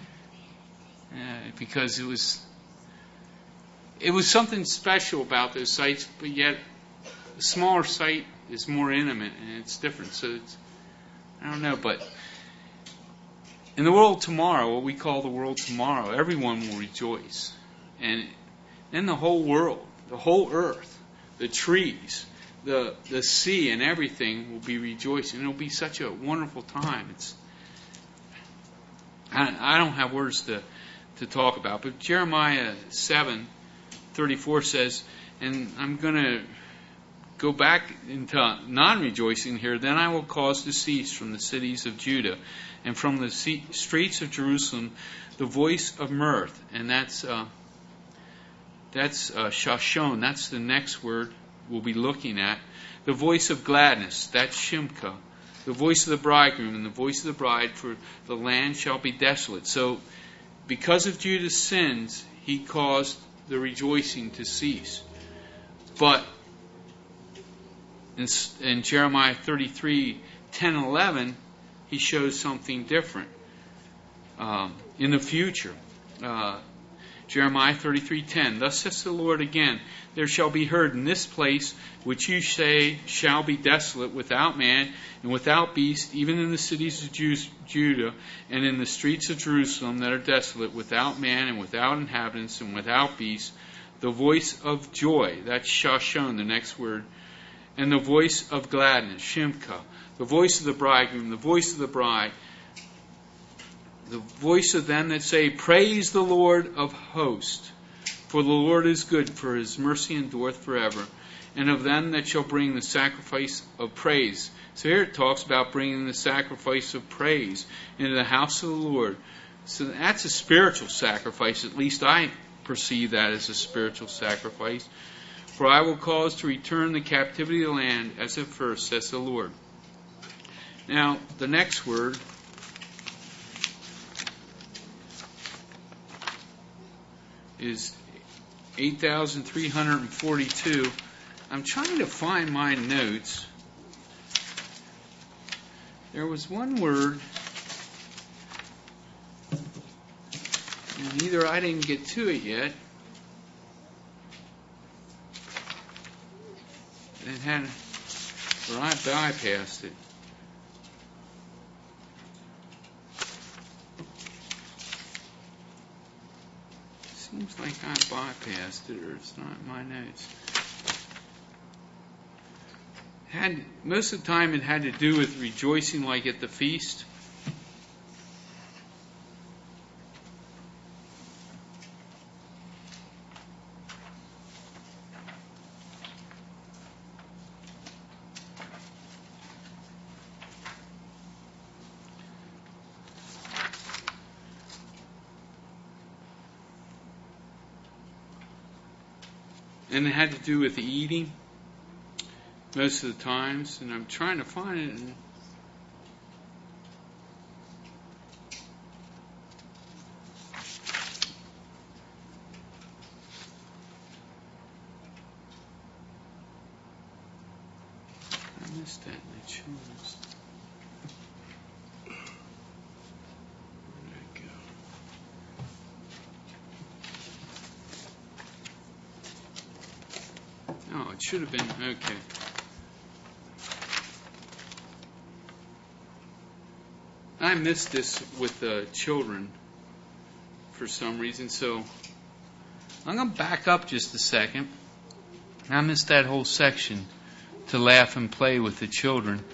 Because it was something special about those sites, but yet a smaller site is more intimate and it's different. So I don't know, but in the world tomorrow, what we call the world tomorrow, everyone will rejoice. And then the whole world, the whole earth, the trees, the sea and everything will be rejoicing. It'll be such a wonderful time. I don't have words to talk about, but Jeremiah 7:34 says, and I'm going to go back into non-rejoicing here, then I will cause to cease from the cities of Judah and from the streets of Jerusalem the voice of mirth. And that's Shashon. That's the next word we'll be looking at. The voice of gladness. That's Shimcha. The voice of the bridegroom and the voice of the bride, for the land shall be desolate. So because of Judah's sins, he caused the rejoicing to cease. But in Jeremiah 33:10-11, he shows something different in the future. Jeremiah 33:10, thus says the Lord again, there shall be heard in this place which you say shall be desolate, without man and without beast, even in the cities of Judah and in the streets of Jerusalem that are desolate, without man and without inhabitants and without beast, the voice of joy, that's Shashon, the next word, and the voice of gladness, Shimka, the voice of the bridegroom, the voice of the bride, the voice of them that say, praise the Lord of hosts, for the Lord is good, for his mercy endureth forever, and of them that shall bring the sacrifice of praise. So here it talks about bringing the sacrifice of praise into the house of the Lord. So that's a spiritual sacrifice, at least I perceive that as a spiritual sacrifice. For I will cause to return the captivity of the land as at first, says the Lord. Now, the next word is 8,342. I'm trying to find my notes. There was one word, and either I didn't get to it yet, or I bypassed it. Seems like I bypassed it, or it's not in my notes. Most of the time it had to do with rejoicing like at the feast. And it had to do with eating most of the times, and I'm trying to find it. I missed that in the children's. Where did it go? Oh, it should have been, okay. I missed this with the children for some reason, so I'm going to back up just a second. I missed that whole section to laugh and play with the children.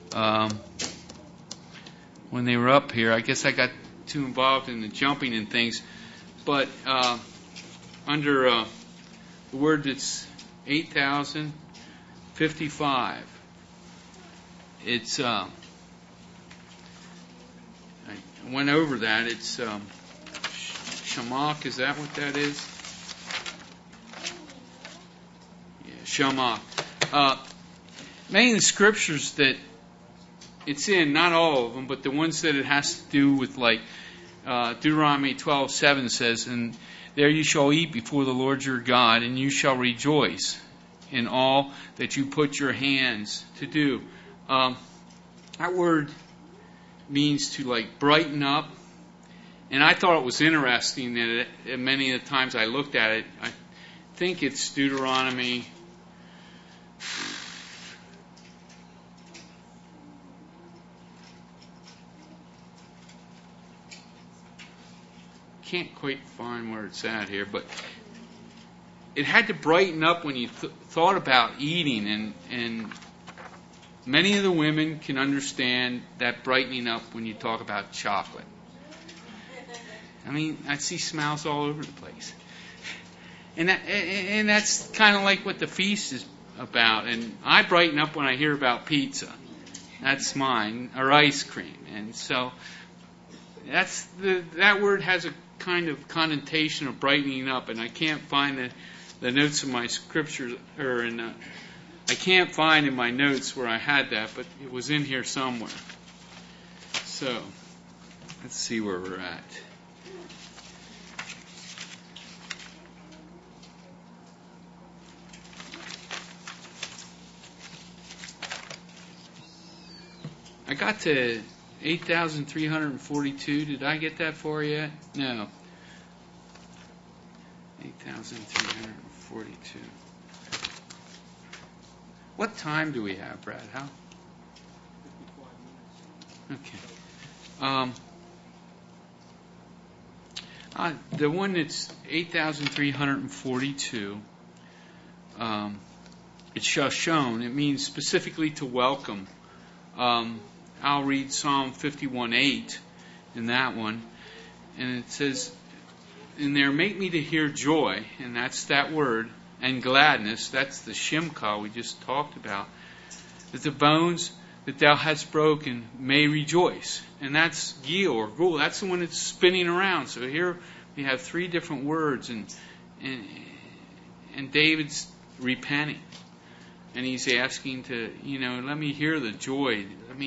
When they were up here, I guess I got too involved in the jumping and things, but under the word that's 8,055, it's I went over that. It's Shamak. Is that what that is? Yeah, Shamak. Many of the scriptures that it's in, not all of them, but the ones that it has to do with, like Deuteronomy 12:7 says, and there you shall eat before the Lord your God, and you shall rejoice in all that you put your hands to do. That word means to like brighten up, and I thought it was interesting that many of the times I looked at it, I think it's Deuteronomy. Can't quite find where it's at here, but it had to brighten up when you thought about eating, and many of the women can understand that brightening up when you talk about chocolate. I mean, I see smiles all over the place, and that's kind of like what the feast is about. And I brighten up when I hear about pizza. That's mine, or ice cream, and so that word has a kind of connotation of brightening up, and I can't find the notes of my scriptures, I can't find in my notes where I had that, but it was in here somewhere. So, let's see where we're at. I got to 8,342. Did I get that far yet? No. 8,342. What time do we have, Brad? How? 55 minutes. Okay. The one that's 8,342, it's shown. It means specifically to welcome. I'll read Psalm 51:8 in that one, and it says in there, "Make me to hear joy," and that's that word, and gladness. That's the Shimka we just talked about. That the bones that thou hast broken may rejoice. And that's Gil or Gul. That's the one that's spinning around. So here we have three different words, and David's repenting. And he's asking to, let me hear the joy.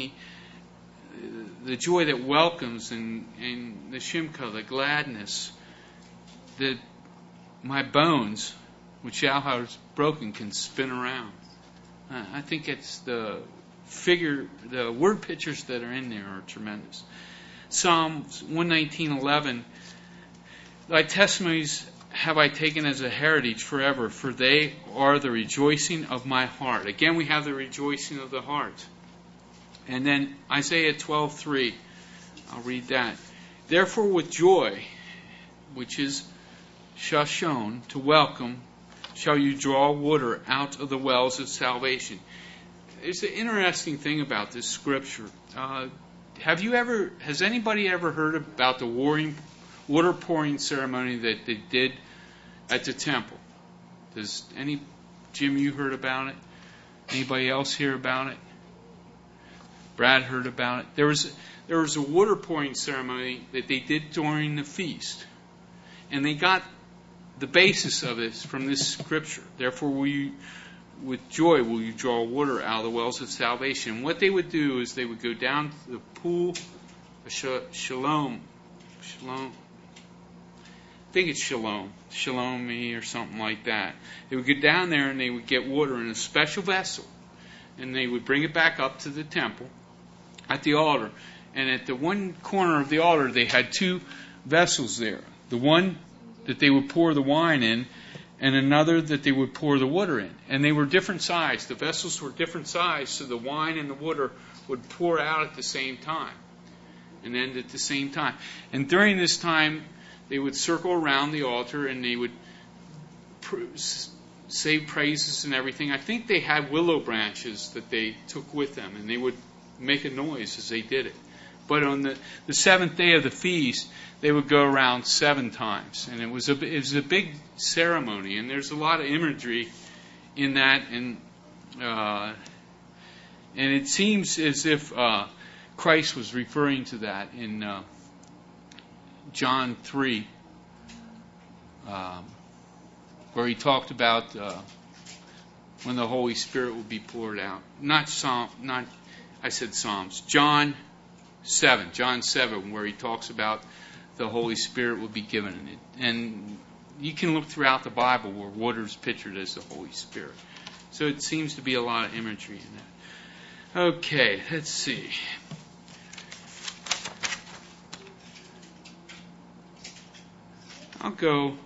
The joy that welcomes and the Shimka, the gladness that my bones, which thou hast broken, can spin around. I think it's the word pictures that are in there are tremendous. Psalm 119:11, "Thy testimonies have I taken as a heritage forever, for they are the rejoicing of my heart." Again, we have the rejoicing of the heart. And then Isaiah 12:3, I'll read that. "Therefore with joy," which is shashon, to welcome, "shall you draw water out of the wells of salvation." There's an interesting thing about this scripture. Has anybody ever heard about the water pouring ceremony that they did at the temple? Jim, you heard about it? Anybody else hear about it? Brad heard about it. There was a water pouring ceremony that they did during the feast, and they got the basis of it from this scripture. "Therefore, with joy will you draw water out of the wells of salvation." And what they would do is they would go down to the pool, Shalom. I think it's Shalomi or something like that. They would go down there and they would get water in a special vessel, and they would bring it back up to the temple at the altar. And at the one corner of the altar, they had two vessels there. The one that they would pour the wine in, and another that they would pour the water in. And they were different size. The vessels were different size, so the wine and the water would pour out at the same time and end at the same time. And during this time, they would circle around the altar and they would say praises and everything. I think they had willow branches that they took with them, and they would make a noise as they did it. But on the seventh day of the feast, they would go around 7 times, and it was a big ceremony. And there's a lot of imagery in that, and it seems as if Christ was referring to that in John 3, where he talked about when the Holy Spirit would be poured out. I said Psalms. John 7, where he talks about the Holy Spirit will be given in it. And you can look throughout the Bible where water is pictured as the Holy Spirit. So it seems to be a lot of imagery in that. Okay, let's see. I'll go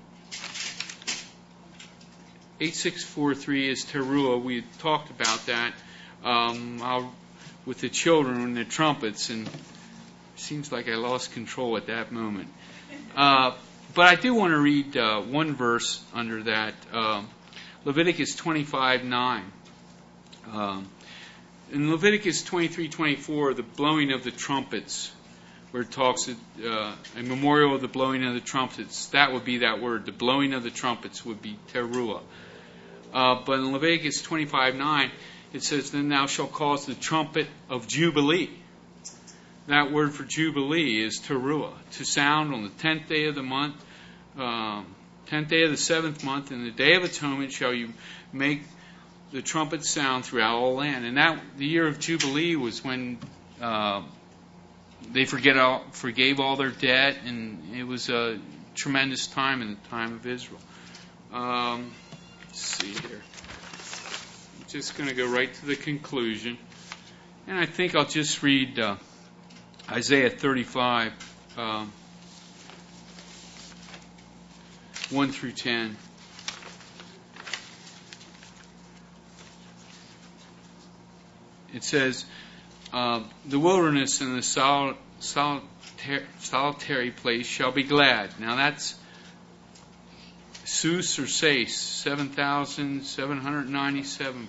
8643 is Teruah. We talked about that with the children and the trumpets, and it seems like I lost control at that moment. But I do want to read one verse under that, Leviticus 25:9. In Leviticus 23:24, the blowing of the trumpets, where it talks a memorial of the blowing of the trumpets, that would be that word. The blowing of the trumpets would be Teruah. But in Leviticus 25:9, it says, "Then thou shalt cause the trumpet of Jubilee." That word for Jubilee is Teruah, to sound on the 10th day of the month, 10th day of the 7th month, and the day of atonement shall you make the trumpet sound throughout all land. And the year of Jubilee was when they forgave all their debt, and it was a tremendous time in the time of Israel. Let's see here. I'm just going to go right to the conclusion. And I think I'll just read Isaiah 35, 1 through 10. It says, the wilderness and the solitary place shall be glad. Now that's Sus or Sais, 7,797.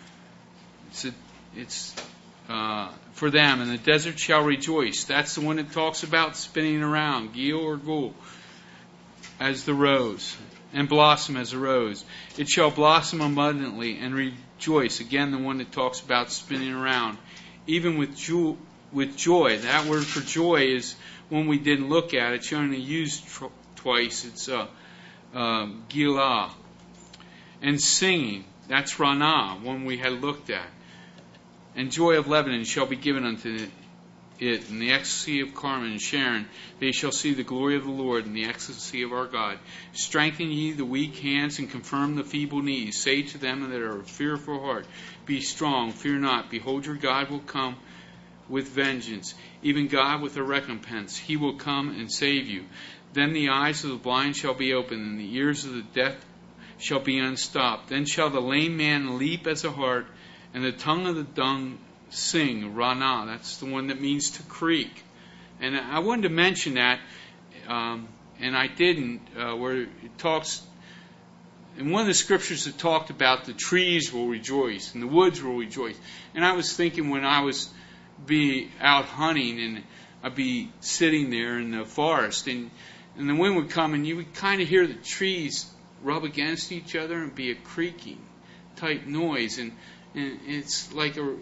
It's for them, and the desert shall rejoice. That's the one that talks about spinning around, Gil or Gul, as the rose, and blossom as a rose. It shall blossom abundantly and rejoice. Again, the one that talks about spinning around, even with joy. That word for joy is one we didn't look at. It's only used twice. It's Gilah. And singing, that's Ranah, one we had looked at. And joy of Lebanon shall be given unto it, and the ecstasy of Carmel and Sharon. They shall see the glory of the Lord and the ecstasy of our God. Strengthen ye the weak hands and confirm the feeble knees. Say to them that are of fearful heart, be strong, fear not. Behold, your God will come with vengeance, even God with a recompense. He will come and save you. Then the eyes of the blind shall be opened, and the ears of the deaf shall be unstopped. Then shall the lame man leap as a hart, and the tongue of the dumb sing, Ranah. That's the one that means to creak. And I wanted to mention that, and I didn't, where it talks, in one of the scriptures it talked about the trees will rejoice, and the woods will rejoice. And I was thinking when I was out hunting, and I'd be sitting there in the forest, and the wind would come, and you would kind of hear the trees rub against each other and be a creaking type noise, and it's like a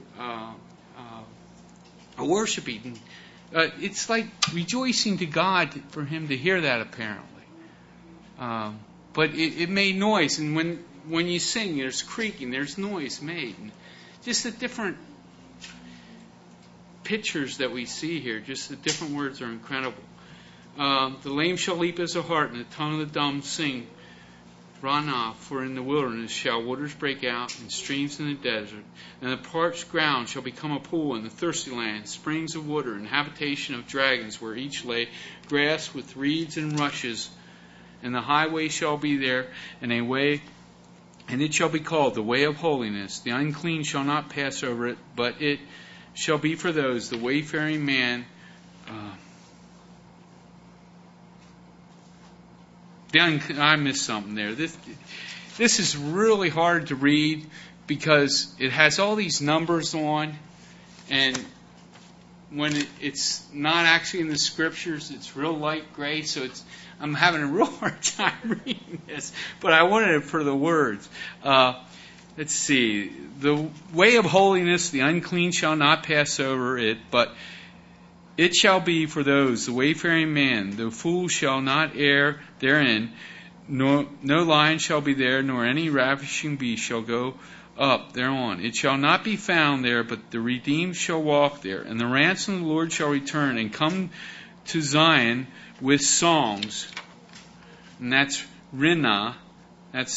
worshiping. It's like rejoicing to God for Him to hear that, apparently. But it made noise, and when you sing, there's creaking, there's noise made, and just the different pictures that we see here. Just the different words are incredible. The lame shall leap as a hart, and the tongue of the dumb sing, Ranah, for in the wilderness shall waters break out, and streams in the desert. And the parched ground shall become a pool, and the thirsty land, springs of water, and habitation of dragons, where each lay grass with reeds and rushes. And the highway shall be there, and a way, and it shall be called the way of holiness. The unclean shall not pass over it, but it shall be for those, the wayfaring man, I missed something there. This is really hard to read because it has all these numbers on, and when it's not actually in the scriptures, it's real light gray, so I'm having a real hard time reading this, but I wanted it for the words. Let's see. The way of holiness, the unclean shall not pass over it, but it shall be for those, the wayfaring man. The fool shall not err therein. No lion shall be there, nor any ravishing beast shall go up thereon. It shall not be found there, but the redeemed shall walk there. And the ransom of the Lord shall return and come to Zion with songs. And that's Rinah. That's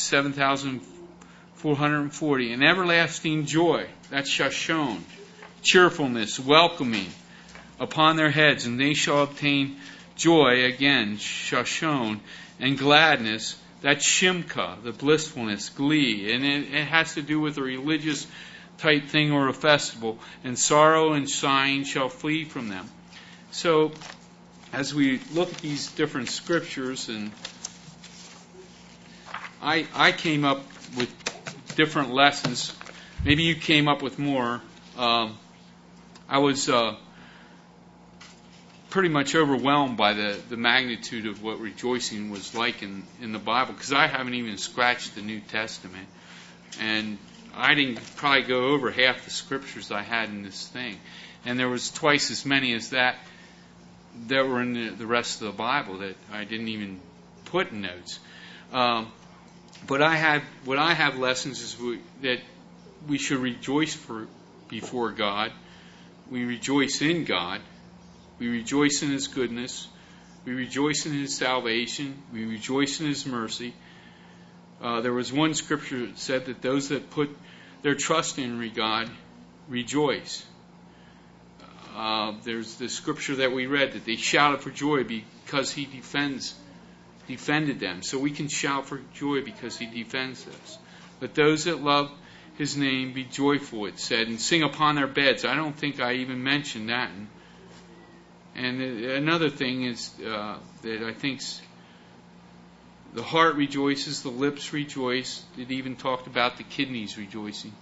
7,440. And everlasting joy. That's Shashon. Cheerfulness, welcoming upon their heads, and they shall obtain joy, again, Shashon, and gladness, that's Shimka, the blissfulness, glee, and it has to do with a religious type thing or a festival, and sorrow and sighing shall flee from them. So, as we look at these different scriptures, and I came up with different lessons, maybe you came up with more. I was pretty much overwhelmed by the magnitude of what rejoicing was like in the Bible, because I haven't even scratched the New Testament, and I didn't probably go over half the scriptures I had in this thing, and there was twice as many as that were in the rest of the Bible that I didn't even put in notes. But what I have lessons is that we should rejoice before God. We rejoice in God. We rejoice in His goodness. We rejoice in His salvation. We rejoice in His mercy. There was one scripture that said that those that put their trust in God rejoice. There's the scripture that we read that they shouted for joy because He defended them. So we can shout for joy because He defends us. Let those that love His name be joyful, it said, and sing upon their beds. I don't think I even mentioned that. And another thing is that I think the heart rejoices, the lips rejoice. It even talked about the kidneys rejoicing.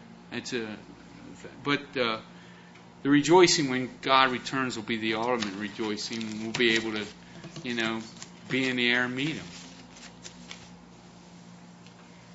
But the rejoicing when God returns will be the ultimate rejoicing. We'll be able to, be in the air and meet Him.